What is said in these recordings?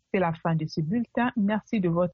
C'est la fin de ce bulletin. Merci de votre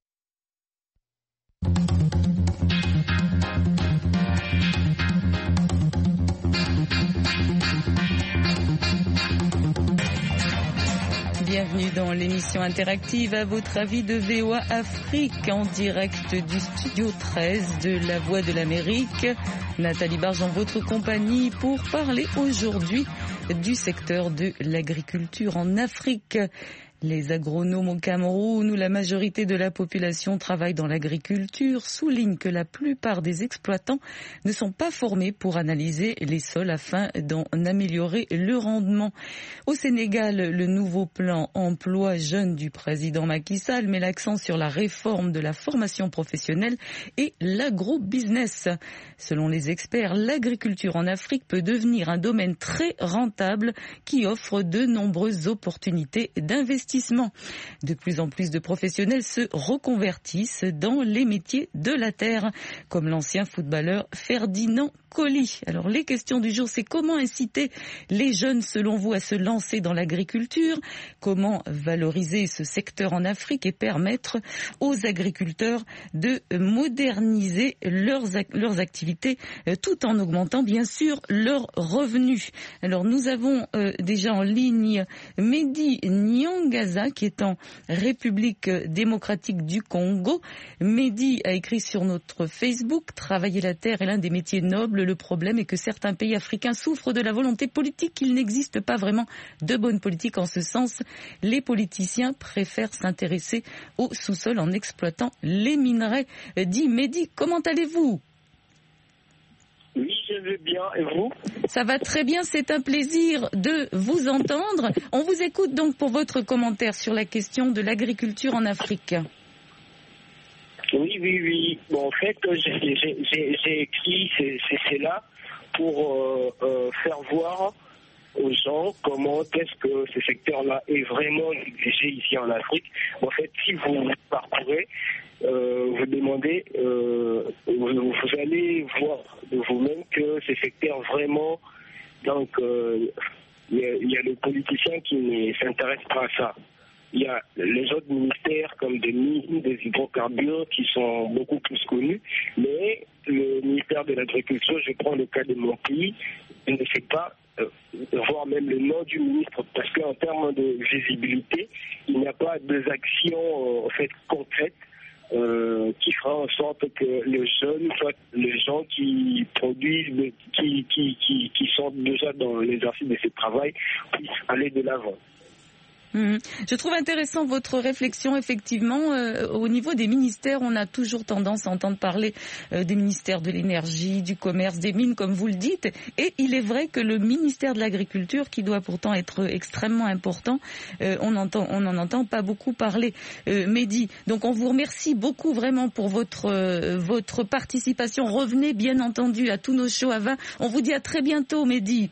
Bienvenue dans l'émission interactive à votre avis de VOA Afrique en direct du studio 13 de La Voix de l'Amérique. Nathalie Barge en votre compagnie pour parler aujourd'hui du secteur de l'agriculture en Afrique. Les agronomes au Cameroun, où la majorité de la population travaille dans l'agriculture, soulignent que la plupart des exploitants ne sont pas formés pour analyser les sols afin d'en améliorer le rendement. Au Sénégal, le nouveau plan emploi jeune du président Macky Sall met l'accent sur la réforme de la formation professionnelle et l'agro-business. Selon les experts, l'agriculture en Afrique peut devenir un domaine très rentable qui offre de nombreuses opportunités d'investissement. De plus en plus de professionnels se reconvertissent dans les métiers de la terre, comme l'ancien footballeur Ferdinand Coly. Alors les questions du jour, c'est comment inciter les jeunes selon vous à se lancer dans l'agriculture, comment valoriser ce secteur en Afrique et permettre aux agriculteurs de moderniser leurs activités tout en augmentant bien sûr leurs revenus. Alors nous avons déjà en ligne Mehdi Nyangaza qui est en République démocratique du Congo. Mehdi a écrit sur notre Facebook: travailler la terre est l'un des métiers nobles. Le problème est que certains pays africains souffrent de la volonté politique, qu'il n'existe pas vraiment de bonne politique en ce sens. Les politiciens préfèrent s'intéresser au sous-sol en exploitant les minerais. Dit Mehdi, comment allez-vous ? Oui, je vais bien. Et vous ? Ça va très bien, c'est un plaisir de vous entendre. On vous écoute donc pour votre commentaire sur la question de l'agriculture en Afrique. Oui. Bon, en fait, j'ai écrit cela pour faire voir aux gens comment est-ce que ce secteur-là est vraiment négligé ici en Afrique. En fait, si vous parcourez, vous demandez, vous allez voir de vous-même que ce secteur vraiment, donc, il y a les politiciens qui ne s'intéressent pas à ça. Il y a les autres ministères comme des mines, des hydrocarbures qui sont beaucoup plus connus, mais le ministère de l'Agriculture, je prends le cas de mon pays, je ne sais pas voir même le nom du ministre, parce qu'en termes de visibilité, il n'y a pas d'actions en fait concrètes qui fera en sorte que les jeunes, soit les gens qui produisent, qui sont déjà dans l'exercice de ce travail, puissent aller de l'avant. Je trouve intéressant votre réflexion. Effectivement, au niveau des ministères, on a toujours tendance à entendre parler des ministères de l'énergie, du commerce, des mines, comme vous le dites. Et il est vrai que le ministère de l'Agriculture, qui doit pourtant être extrêmement important, on n'en entend pas beaucoup parler. Mehdi, donc on vous remercie beaucoup vraiment pour votre participation. Revenez bien entendu à tous nos shows à 20. On vous dit à très bientôt, Mehdi.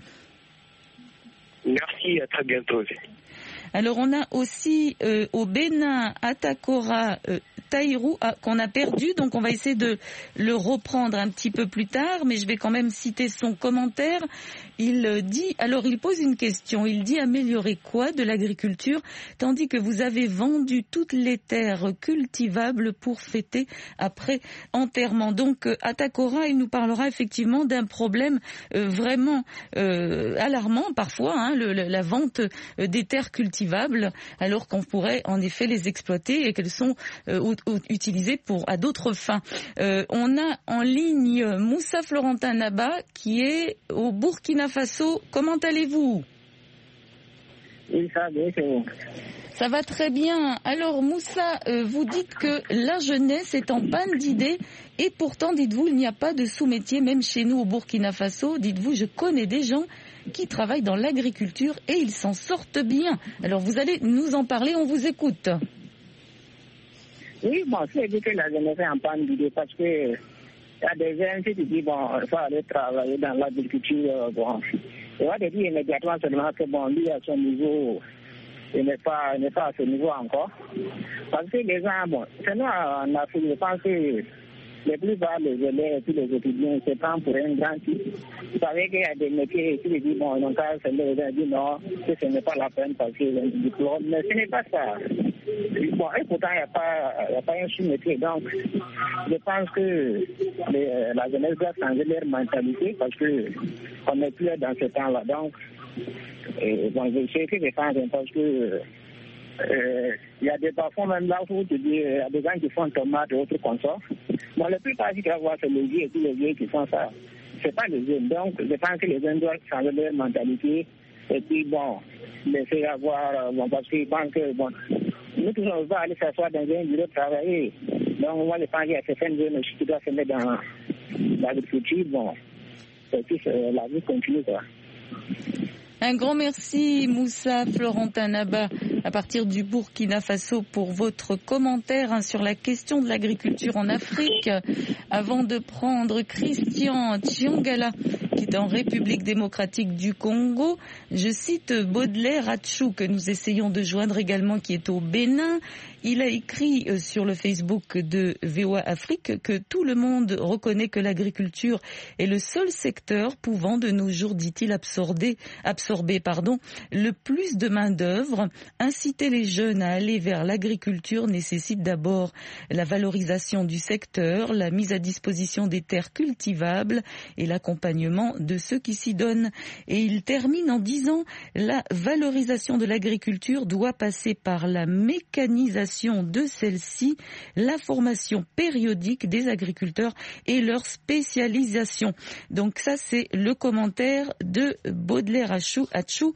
Merci, à très bientôt. Alors on a aussi au Bénin, Atakora, Taïrou qu'on a perdu, donc on va essayer de le reprendre un petit peu plus tard, mais je vais quand même citer son commentaire. Il dit, alors il pose une question, il dit améliorer quoi de l'agriculture tandis que vous avez vendu toutes les terres cultivables pour fêter après enterrement. Donc Atakora, il nous parlera effectivement d'un problème vraiment alarmant parfois, hein, la vente des terres cultivables alors qu'on pourrait en effet les exploiter et qu'elles sont utilisées à d'autres fins. On a en ligne Moussa Florentin Naba qui est au Burkina Faso. Comment allez-vous ? Oui, ça va bien, c'est bon. Ça va très bien. Alors Moussa, vous dites que la jeunesse est en panne d'idées et pourtant, dites-vous, il n'y a pas de sous-métier, même chez nous au Burkina Faso. Dites-vous, je connais des gens qui travaillent dans l'agriculture et ils s'en sortent bien. Alors vous allez nous en parler, on vous écoute. Oui, bon, c'est dit que la jeunesse est en panne d'idées parce que il y a des jeunes qui disent, bon, il faut aller travailler dans l'agriculture, bon. On va te dire immédiatement seulement que, bon, lui, à son niveau, il n'est pas à ce niveau encore. Parce que les gens, bon, c'est nous en Afrique, je pense que les plupart des élèves et tous les étudiants se prennent pour un grand type. Vous savez qu'il y a des métiers qui disent, bon, ils n'ont qu'à faire les gens disent non, que ce n'est pas la peine parce qu'ils ont un diplôme. Mais ce n'est pas ça. Bon, et pourtant, il n'y a pas un sous-métier. Donc, je pense que la jeunesse doit changer leur mentalité parce qu'on n'est plus dans ce temps-là. Donc, bon, je sais que je pense parce que il y a des parfois même là où tu dis, il y a des gens qui font tomates et autres consorts. Bon, la plupart du temps, c'est les vieux et tous les vieux qui font ça. C'est pas les jeunes. Donc, je pense que les jeunes doivent changer leur mentalité. Et puis, bon, laisser avoir, bon, parce qu'ils pensent que, bon, nous tous, on va aller s'asseoir dans un bureau travailler. Donc, moi, je pense qu'il y a certaines jeunes qui doivent se mettre dans l'agriculture, bon, et puis la vie continue, quoi. Un grand merci, Moussa Florentin Naba, à partir du Burkina Faso, pour votre commentaire sur la question de l'agriculture en Afrique. Avant de prendre Christian Tchiangala, qui est en République démocratique du Congo, je cite Baudelaire Atchou, que nous essayons de joindre également, qui est au Bénin. Il a écrit sur le Facebook de VOA Afrique que tout le monde reconnaît que l'agriculture est le seul secteur pouvant de nos jours, dit-il, absorber le plus de main-d'œuvre. Inciter les jeunes à aller vers l'agriculture nécessite d'abord la valorisation du secteur, la mise à disposition des terres cultivables et l'accompagnement de ceux qui s'y donnent. Et il termine en disant la valorisation de l'agriculture doit passer par la mécanisation de celle-ci, la formation périodique des agriculteurs et leur spécialisation. Donc ça, c'est le commentaire de Baudelaire Atchou,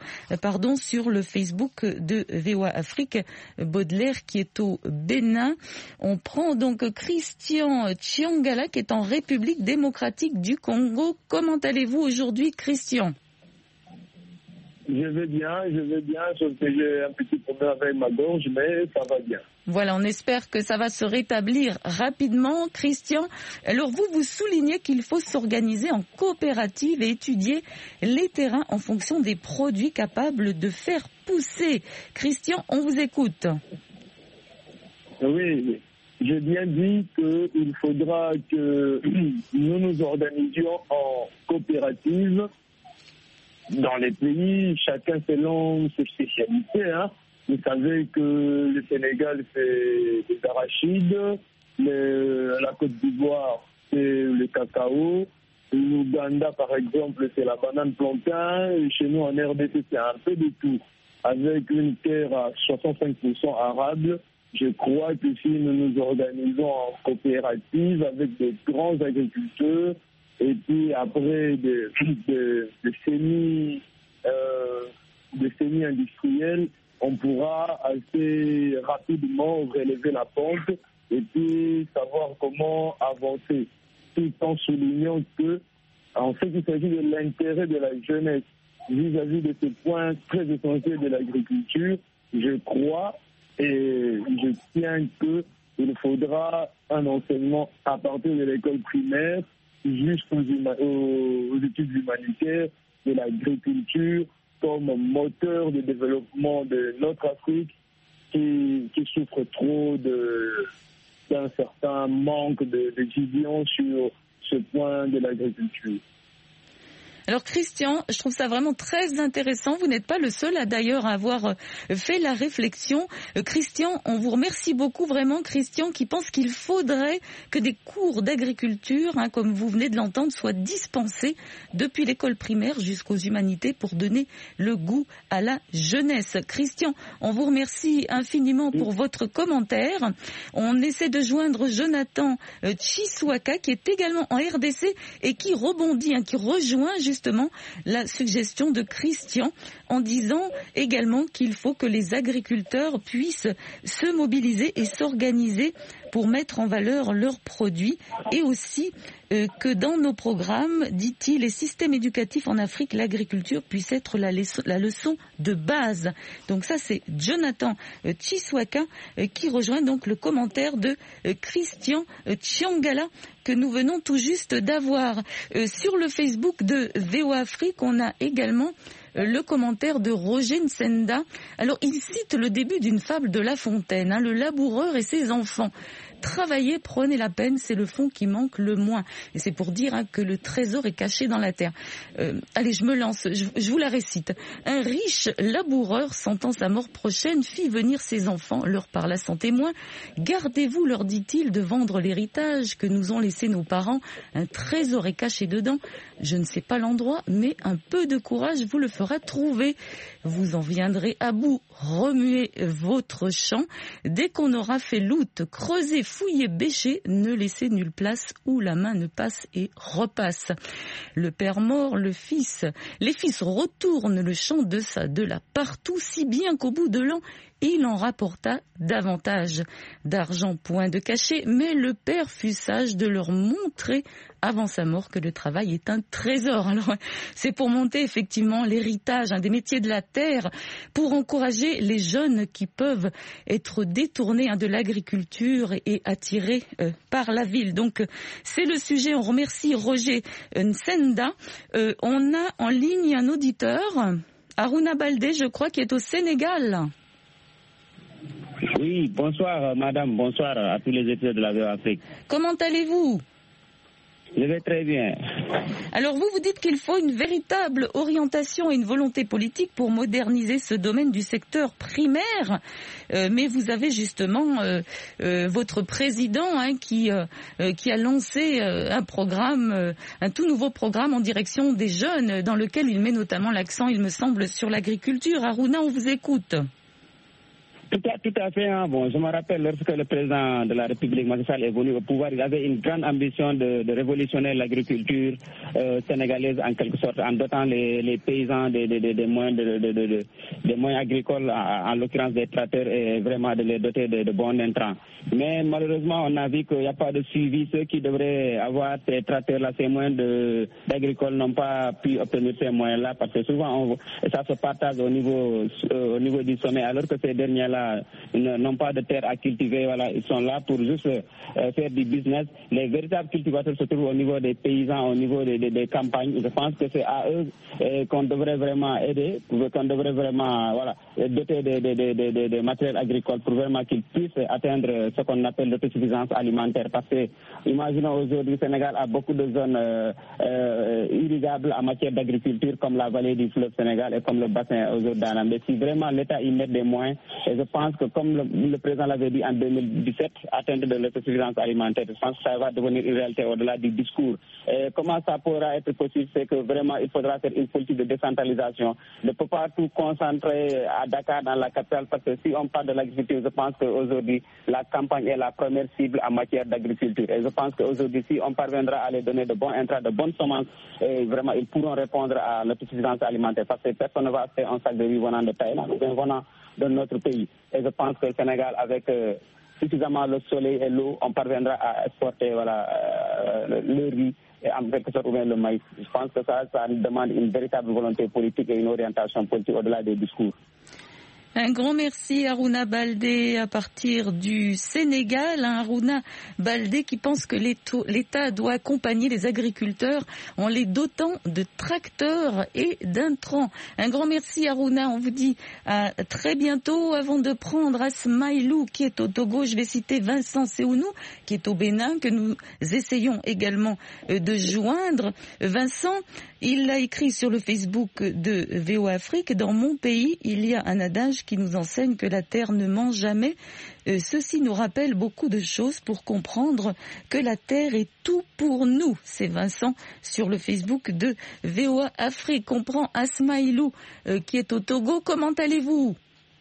sur le Facebook de VOA Afrique. Baudelaire qui est au Bénin. On prend donc Christian Tchiangala qui est en République démocratique du Congo. Comment allez-vous aujourd'hui, Christian ? Je vais bien, sauf que j'ai un petit problème avec ma gorge, mais ça va bien. Voilà, on espère que ça va se rétablir rapidement. Christian, alors vous soulignez qu'il faut s'organiser en coopérative et étudier les terrains en fonction des produits capables de faire pousser. Christian, on vous écoute. Oui, j'ai bien dit qu'il faudra que nous nous organisions en coopérative dans les pays, chacun selon ses spécialités. Vous savez que le Sénégal, c'est des arachides, la Côte d'Ivoire, c'est le cacao, l'Ouganda, par exemple, c'est la banane plantain, et chez nous, en RDC, c'est un peu de tout. Avec une terre à 65% arable, je crois que si nous nous organisons en coopérative avec des grands agriculteurs, et puis après des semi-industriels, on pourra assez rapidement relever la pente et puis savoir comment avancer, tout en soulignant que, en ce qui s'agit de l'intérêt de la jeunesse vis-à-vis de ce point très essentiel de l'agriculture, je crois et je tiens qu'il faudra un enseignement à partir de l'école primaire jusqu'aux études humanitaires de l'agriculture comme moteur de développement de notre Afrique qui souffre trop d'un certain manque de vision sur ce point de l'agriculture. Alors Christian, je trouve ça vraiment très intéressant. Vous n'êtes pas le seul d'ailleurs à avoir fait la réflexion. Christian, on vous remercie beaucoup vraiment, Christian, qui pense qu'il faudrait que des cours d'agriculture, comme vous venez de l'entendre, soient dispensés depuis l'école primaire jusqu'aux humanités pour donner le goût à la jeunesse. Christian, on vous remercie infiniment pour votre commentaire. On essaie de joindre Jonathan Chiswaka, qui est également en RDC et qui rebondit, qui rejoint justement la suggestion de Christian en disant également qu'il faut que les agriculteurs puissent se mobiliser et s'organiser pour mettre en valeur leurs produits et aussi que dans nos programmes, dit-il, les systèmes éducatifs en Afrique, l'agriculture puisse être la leçon de base. Donc ça, c'est Jonathan Chiswaka qui rejoint donc le commentaire de Christian Tchiangala que nous venons tout juste d'avoir. Sur le Facebook de VOA Afrique, on a également le commentaire de Roger Nsenda. Alors, il cite le début d'une fable de La Fontaine, le laboureur et ses enfants. Travaillez, prenez la peine, c'est le fond qui manque le moins. Et c'est pour dire que le trésor est caché dans la terre. Allez, je me lance, je vous la récite. Un riche laboureur sentant sa mort prochaine fit venir ses enfants, leur parla sans témoin. Gardez-vous, leur dit-il, de vendre l'héritage que nous ont laissé nos parents. Un trésor est caché dedans. Je ne sais pas l'endroit, mais un peu de courage vous le fera trouver. Vous en viendrez à bout. Remuez votre champ. Dès qu'on aura fait loot, creusez, fouillez, bêchez, ne laissez nulle place où la main ne passe et repasse. Le père mort, les fils retournent le champ de ça, de là, partout, si bien qu'au bout de l'an, il en rapporta davantage d'argent, point de cachet, mais le père fut sage de leur montrer avant sa mort que le travail est un trésor. Alors, c'est pour monter effectivement l'héritage des métiers de la terre, pour encourager les jeunes qui peuvent être détournés de l'agriculture et attirés par la ville. Donc, c'est le sujet. On remercie Roger Nsenda. On a en ligne un auditeur, Aruna Baldé, je crois, qui est au Sénégal. Oui, bonsoir madame, bonsoir à tous les étudiants de la VOA Afrique. Comment allez-vous ? Je vais très bien. Alors vous dites qu'il faut une véritable orientation et une volonté politique pour moderniser ce domaine du secteur primaire, mais vous avez justement votre président qui a lancé un programme, un tout nouveau programme en direction des jeunes, dans lequel il met notamment l'accent, il me semble, sur l'agriculture. Aruna, on vous écoute. Tout à fait. Hein. Bon, je me rappelle lorsque le président de la République, Macky Sall, est venu au pouvoir, il avait une grande ambition de révolutionner l'agriculture sénégalaise en quelque sorte, en dotant les paysans des moyens agricoles, en l'occurrence des tracteurs, et vraiment de les doter de bons intrants. Mais malheureusement, on a vu qu'il n'y a pas de suivi. Ceux qui devraient avoir ces tracteurs-là, ces moyens d'agricoles, n'ont pas pu obtenir ces moyens-là, parce que souvent, ça se partage au niveau du sommet, alors que ces derniers-là n'ont pas de terre à cultiver, voilà, ils sont là pour juste faire du business. Les véritables cultivateurs se trouvent au niveau des paysans, au niveau des campagnes. Je pense que c'est à eux qu'on devrait vraiment aider, qu'on devrait vraiment doter des matériels agricoles pour vraiment qu'ils puissent atteindre ce qu'on appelle l'autosuffisance alimentaire. Parce que, imaginons aujourd'hui, le Sénégal a beaucoup de zones irrigables en matière d'agriculture, comme la vallée du fleuve Sénégal et comme le bassin aujourd'hui d'Anam. Mais si vraiment l'État y met des moyens, et je pense que comme le président l'avait dit en 2017, atteindre de l'autosuffisance alimentaire, je pense que ça va devenir une réalité au-delà du discours. Et comment ça pourra être possible, c'est que vraiment il faudra faire une politique de décentralisation. On ne peut pas tout concentrer à Dakar, dans la capitale, parce que si on parle de l'agriculture, je pense qu'aujourd'hui la campagne est la première cible en matière d'agriculture. Et je pense qu'aujourd'hui, si on parviendra à les donner de bons intrants, de bonnes semences, et vraiment ils pourront répondre à l'autosuffisance alimentaire, parce que personne ne va acheter un sac de riz venant de Thaïlande ou venant de notre pays. Et je pense que le Sénégal, avec suffisamment le soleil et l'eau, on parviendra à exporter le riz et en quelque sorte le maïs. Je pense que ça demande une véritable volonté politique et une orientation politique au-delà des discours. Un grand merci Aruna Baldé à partir du Sénégal. Aruna Baldé qui pense que l'État doit accompagner les agriculteurs en les dotant de tracteurs et d'intrants. Un grand merci Aruna, on vous dit à très bientôt. Avant de prendre Asmaïlou qui est au Togo, je vais citer Vincent Seounou qui est au Bénin, que nous essayons également de joindre. Vincent, il a écrit sur le Facebook de VOA Afrique: dans mon pays, il y a un adage qui nous enseigne que la terre ne ment jamais. Ceci nous rappelle beaucoup de choses pour comprendre que la terre est tout pour nous. C'est Vincent sur le Facebook de VOA Afrique. On prend Asmaïlou qui est au Togo. Comment allez-vous?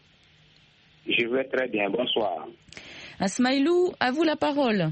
Je vais très bien, bonsoir. Asmaïlou, à vous la parole.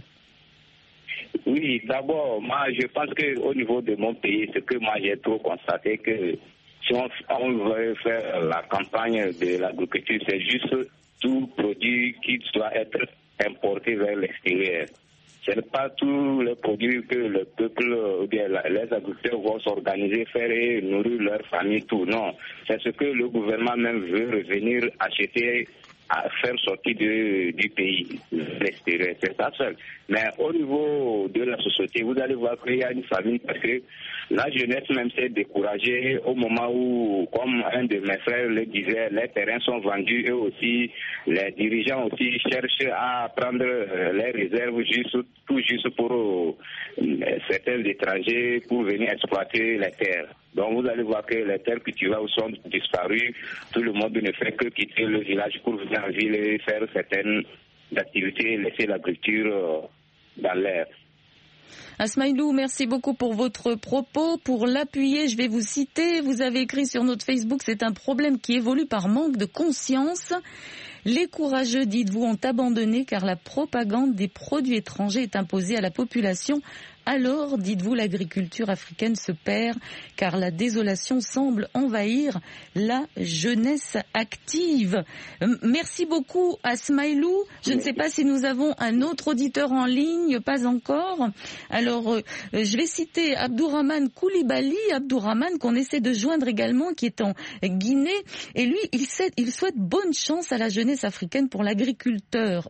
Oui, d'abord, moi je pense qu'au niveau de mon pays, ce que moi j'ai trop constaté, que si on veut faire la campagne de l'agriculture, c'est juste tout produit qui doit être importé vers l'extérieur. Ce n'est pas tous les produits que le peuple ou bien les agriculteurs vont s'organiser, faire et nourrir leur famille, tout. Non, c'est ce que le gouvernement même veut revenir acheter à faire sortir du pays, l'extérieur, c'est ça seul. Mais au niveau de la société, vous allez voir qu'il y a une famine parce que la jeunesse même s'est découragée au moment où, comme un de mes frères le disait, les terrains sont vendus et aussi les dirigeants aussi cherchent à prendre les réserves tout juste pour certains étrangers pour venir exploiter les terres. Donc vous allez voir que les terres cultivables sont disparues. Tout le monde ne fait que quitter le village pour venir en ville et faire certaines activités, laisser l'agriculture dans l'air. Asmaïlou, merci beaucoup pour votre propos. Pour l'appuyer, je vais vous citer. Vous avez écrit sur notre Facebook, c'est un problème qui évolue par manque de conscience. Les courageux, dites-vous, ont abandonné car la propagande des produits étrangers est imposée à la population. Alors, dites-vous, l'agriculture africaine se perd car la désolation semble envahir la jeunesse active. Merci beaucoup Asmaïlou. Je ne sais pas si nous avons un autre auditeur en ligne, pas encore. Alors, je vais citer Abdourahmane Koulibaly, Abdourahmane qu'on essaie de joindre également, qui est en Guinée. Et lui, il souhaite bonne chance à la jeunesse africaine pour l'agriculture,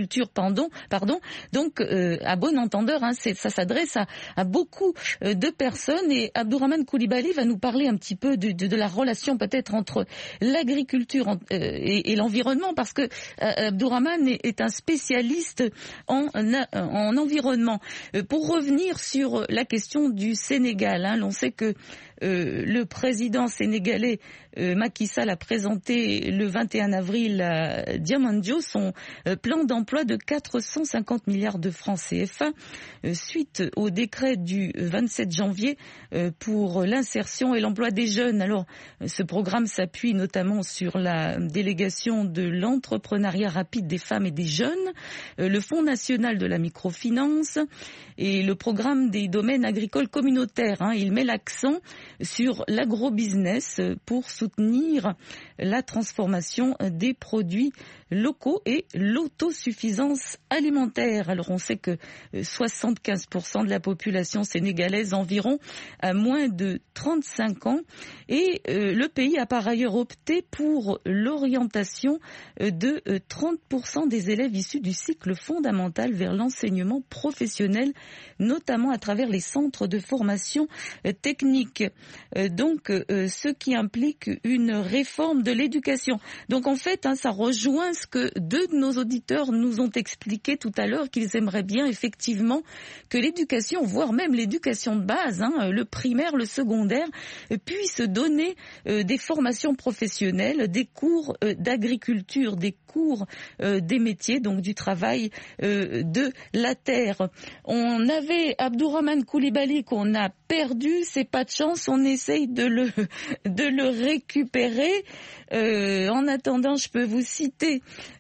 pardon. Donc, à bon entendeur, ça s'adresse à beaucoup de personnes, et Abdourahmane Koulibaly va nous parler un petit peu de la relation peut-être entre l'agriculture et l'environnement, parce que Abdourahmane est un spécialiste en environnement. Pour revenir sur la question du Sénégal, l'on sait que le président sénégalais Macky Sall a présenté le 21 avril à Diamandjo son plan d'emploi de 450 milliards de francs CFA suite au décret du 27 janvier pour l'insertion et l'emploi des jeunes. Alors, ce programme s'appuie notamment sur la délégation de l'entrepreneuriat rapide des femmes et des jeunes, le Fonds national de la microfinance et le programme des domaines agricoles communautaires. Il met l'accent sur l'agrobusiness pour soutenir la transformation des produits locaux et l'autosuffisance alimentaire. Alors on sait que 75% de la population sénégalaise environ a moins de 35 ans et le pays a par ailleurs opté pour l'orientation de 30% des élèves issus du cycle fondamental vers l'enseignement professionnel, notamment à travers les centres de formation technique. Donc ce qui implique une réforme de l'éducation. Donc en fait, ça rejoint ce que deux de nos auditeurs nous ont expliqué tout à l'heure, qu'ils aimeraient bien effectivement que l'éducation, voire même l'éducation de base, le primaire, le secondaire, puisse donner des formations professionnelles, des cours d'agriculture, des cours des métiers, donc du travail de la terre. On avait Abdourahmane Koulibaly qu'on a perdu, c'est pas de chance, on essaye de le récupérer. En attendant, je peux vous citer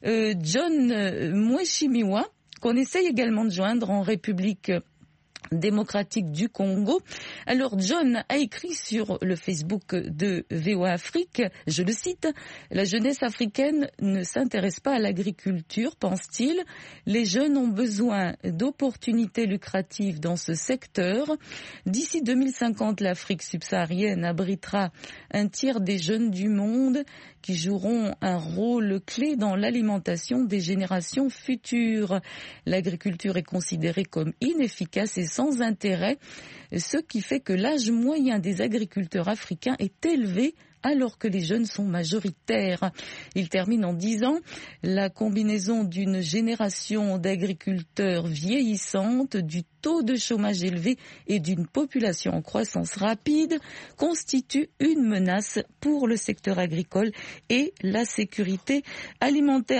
John Mweshimiwa, qu'on essaye également de joindre en République démocratique du Congo. Alors John a écrit sur le Facebook de VOA Afrique, je le cite, « La jeunesse africaine ne s'intéresse pas à l'agriculture, pense-t-il. Les jeunes ont besoin d'opportunités lucratives dans ce secteur. D'ici 2050, l'Afrique subsaharienne abritera un tiers des jeunes du monde qui joueront un rôle clé dans l'alimentation des générations futures. L'agriculture est considérée comme inefficace et sans intérêt, ce qui fait que l'âge moyen des agriculteurs africains est élevé alors que les jeunes sont majoritaires. » Il termine en disant « La combinaison d'une génération d'agriculteurs vieillissantes, du taux de chômage élevé et d'une population en croissance rapide constitue une menace pour le secteur agricole et la sécurité alimentaire. »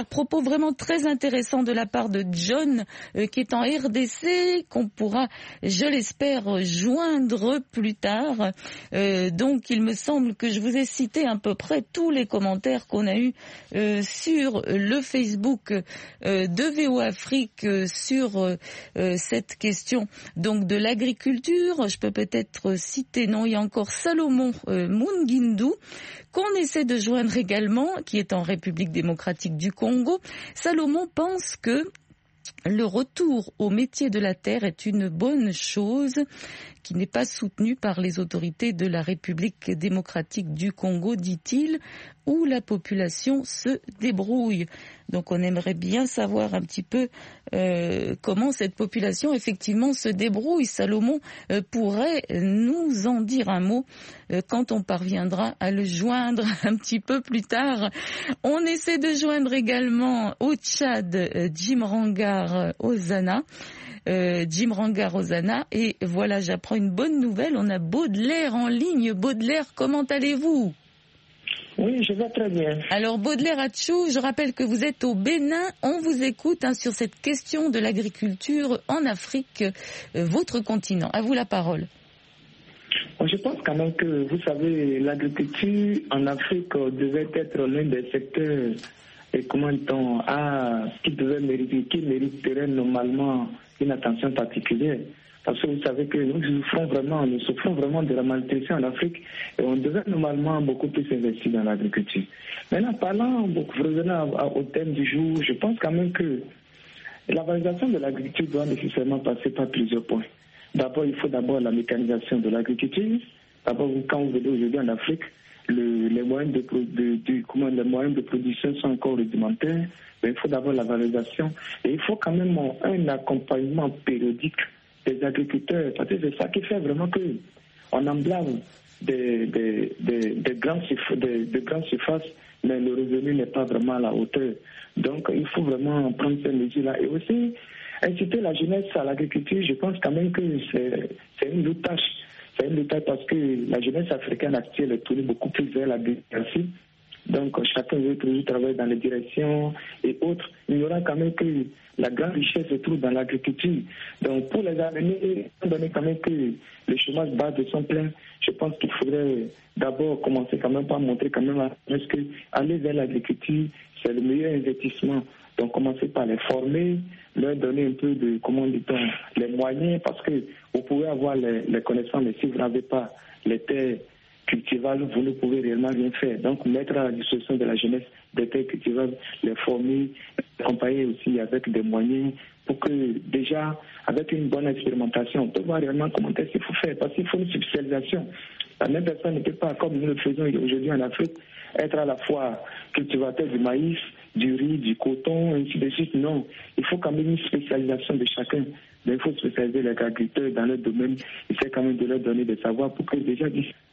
Propos vraiment très intéressants de la part de John qui est en RDC, qu'on pourra, je l'espère, joindre plus tard. Donc il me semble que je vous ai cité à peu près tous les commentaires qu'on a eus sur le Facebook de VOA Afrique sur cette question donc de l'agriculture. Je peux peut-être citer, non, il y a encore Salomon Mungindu qu'on essaie de joindre également, qui est en République démocratique du Congo. Salomon pense que le retour au métier de la terre est une bonne chose qui n'est pas soutenu par les autorités de la République démocratique du Congo, dit-il, où la population se débrouille. Donc on aimerait bien savoir un petit peu comment cette population effectivement se débrouille. Salomon pourrait nous en dire un mot quand on parviendra à le joindre un petit peu plus tard. On essaie de joindre également au Tchad Jim Rangar Ozana. Et voilà, j'apprends une bonne nouvelle, on a Baudelaire en ligne. Baudelaire, comment allez-vous ? Oui, je vais très bien. Alors Baudelaire Atchou, je rappelle que vous êtes au Bénin, on vous écoute sur cette question de l'agriculture en Afrique, votre continent. À vous la parole. Je pense quand même que, vous savez, l'agriculture en Afrique devait être l'un des secteurs, qui mériterait normalement une attention particulière. Parce que vous savez que nous souffrons vraiment de la malnutrition en Afrique et on devait normalement beaucoup plus investir dans l'agriculture. Maintenant, revenant au thème du jour, je pense quand même que la valorisation de l'agriculture doit nécessairement passer par plusieurs points. D'abord, il faut la mécanisation de l'agriculture. D'abord, quand vous venez aujourd'hui en Afrique, les moyens de production sont encore rudimentaires. Mais il faut d'abord la valorisation et il faut quand même un accompagnement périodique des agriculteurs, parce que c'est ça qui fait vraiment qu'on emblâme des grandes surfaces, mais le revenu n'est pas vraiment à la hauteur. Donc il faut vraiment prendre ces mesures-là. Et aussi, inciter la jeunesse à l'agriculture, je pense quand même que c'est une lourde tâche. C'est une lourde tâche parce que la jeunesse africaine actuelle est tournée beaucoup plus vers la démocratie. Donc chacun veut toujours travailler dans les directions et autres. Il y aura quand même que la grande richesse se trouve dans l'agriculture. Donc pour les années, étant donné quand même que le chômage bat de son plein, je pense qu'il faudrait d'abord commencer quand même par montrer quand même que aller vers l'agriculture, c'est le meilleur investissement. Donc commencer par les former, leur donner un peu de, les moyens, parce que vous pouvez avoir les connaissances, mais si vous n'avez pas les terres cultivables, vous ne pouvez réellement rien faire. Donc mettre à la disposition de la jeunesse des terres cultivables, les former, accompagner aussi avec des moyens pour que déjà, avec une bonne expérimentation, on peut voir réellement comment est-ce qu'il faut faire. Parce qu'il faut une spécialisation. La même personne ne peut pas, comme nous le faisons aujourd'hui en Afrique, être à la fois cultivateur du maïs, du riz, du coton, ainsi de suite. Non, il faut quand même une spécialisation de chacun. Mais il faut spécialiser les agriculteurs dans leur domaine. Il faut quand même de leur donner des savoirs pour que déjà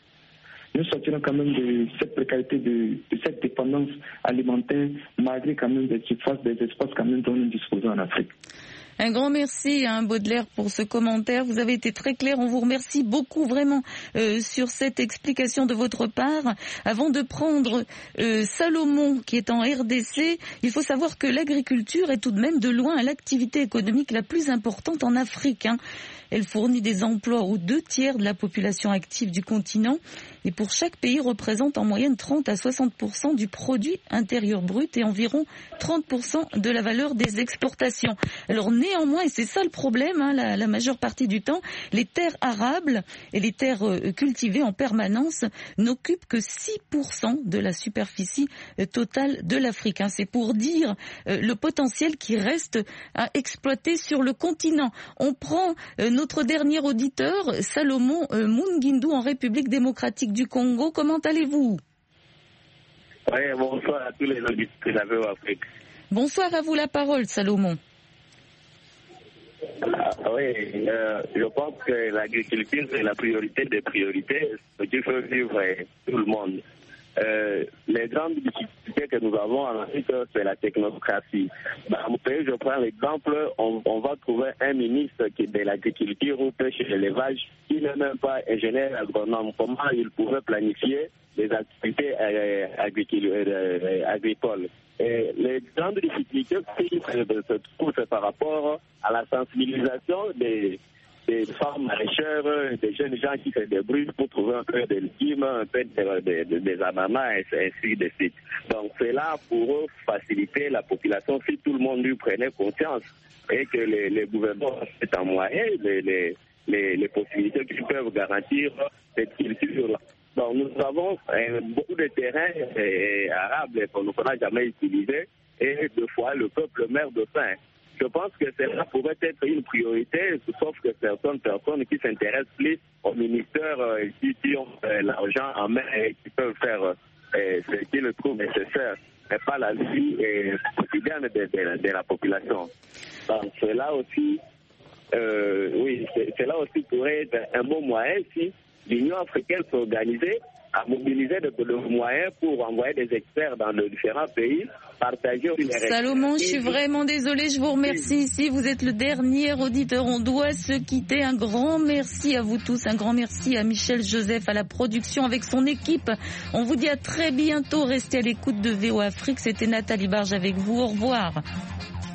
nous sortirons quand même de cette précarité, de cette dépendance alimentaire, malgré quand même des surfaces, des espaces quand même dont nous disposons en Afrique. Un grand merci Baudelaire pour ce commentaire. Vous avez été très clair. On vous remercie beaucoup vraiment sur cette explication de votre part. Avant de prendre Salomon qui est en RDC, il faut savoir que l'agriculture est tout de même de loin l'activité économique la plus importante en Afrique. Elle fournit des emplois aux 2/3 de la population active du continent et pour chaque pays représente en moyenne 30 à 60% du produit intérieur brut et environ 30% de la valeur des exportations. Alors néanmoins, et c'est ça le problème, la majeure partie du temps, les terres arables et les terres cultivées en permanence n'occupent que 6% de la superficie totale de l'Afrique. C'est pour dire le potentiel qui reste à exploiter sur le continent. On prend notre dernier auditeur, Salomon Mungindu en République démocratique du Congo. Comment allez-vous ? Oui, bonsoir à tous les auditeurs de la VOA Afrique. Bonsoir à vous la parole, Salomon. Je pense que l'agriculture, c'est la priorité des priorités, ce qui fait vivre tout le monde. Les grandes difficultés que nous avons en Afrique, c'est la technocratie. Dans mon pays, je prends l'exemple, on va trouver un ministre de l'agriculture ou pêche et l'élevage qui n'est même pas ingénieur agronome. Comment il pouvait planifier les activités agricoles? Et les grandes difficultés se trouvent par rapport à la sensibilisation des femmes maraîchères, des jeunes gens qui se débrouillent pour trouver un peu de légumes, un peu des ananas, et ainsi de suite. Donc c'est là pour eux faciliter la population si tout le monde lui prenait conscience et que les gouvernements c'est en moyen les possibilités qu'ils peuvent garantir cette culture-là. Donc nous avons beaucoup de terrains arables qu'on n'a jamais utilisés et deux fois le peuple meurt de faim. je pense que cela pourrait être une priorité, sauf que certaines personnes qui s'intéressent plus aux ministères qui ont l'argent en main et qui peuvent faire ce qu'ils trouvent nécessaire, mais pas la vie quotidienne de la population. Donc, cela aussi, cela aussi pourrait être un bon moyen si l'Union africaine s'organisait à mobiliser de moyens pour envoyer des experts dans les différents pays, partager les Salomon, je suis vraiment désolée, je vous remercie ici. Vous êtes le dernier auditeur, on doit se quitter. Un grand merci à vous tous, un grand merci à Michel Joseph à la production avec son équipe. On vous dit à très bientôt, restez à l'écoute de VOA Afrique. C'était Nathalie Barge avec vous, au revoir.